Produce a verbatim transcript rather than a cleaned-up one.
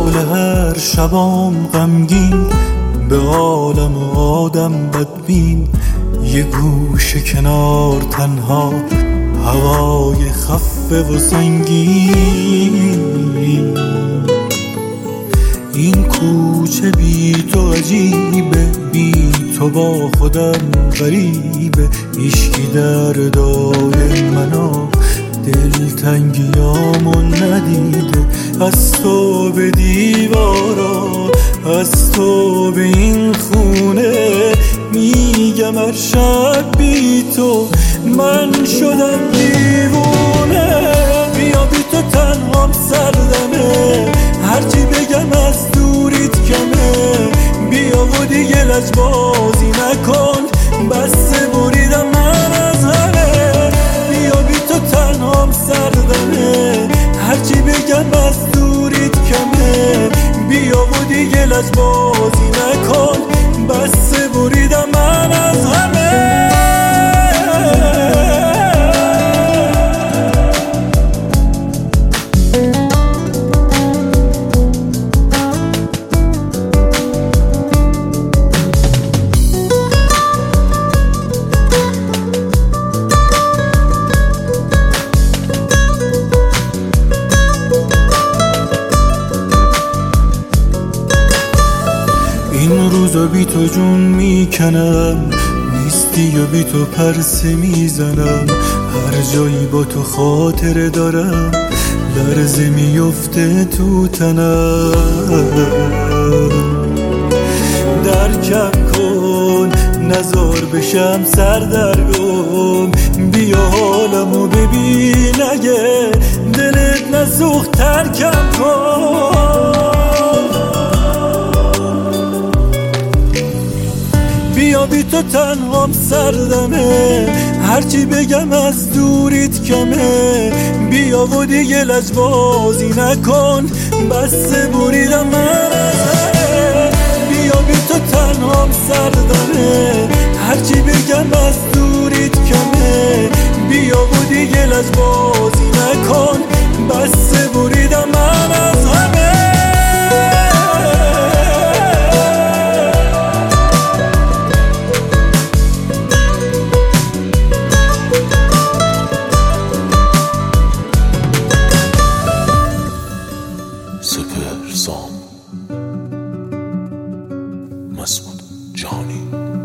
حال هر شبام غمگین، به عالم آدم بدبین. یه گوشه کنار تنها، هوای خفه و سنگین. این کوچه بی تو عجیبه، بی تو با خودم غریبه. هیچکی دردای منو دلتنگیامو ندیده. از تو به دیوارا، از تو به این خونه، میگم هر شب بی تو من شدم دیوونه. بیا بی تو تنهام سردمه، هرچی بگم از دوریت کمه. بیا و دیگه لجبازی نکن، بس بریدم من از همه. بیا بی تو تنهام سردمه، هرچی بگم از دوریت کمه. بیا و دیگه لجبازی نکن، بس بریدم من از همه. این روزا بی تو جون میکنم، نیستی و بی تو پرسه میزنم. هر جایی با تو خاطره دارم، لرزه میفته تو تنم. درکم کن نزار بشم سردرگم، بیا حالمو ببین اگه دلت نسوخت ترکم کن. بیا بی تو تنهام سردمه، هرچی بگم از دوریت کمه. بیا و دیگه لجبازی نکن، بس بریدم من از همه. بیا بی تو تنهام سردمه، هرچی بگم از دوریت کمه. بیا و دیگه لجبازی نکن، بس بریدم من از همه. سپر سام مسعود جهانی.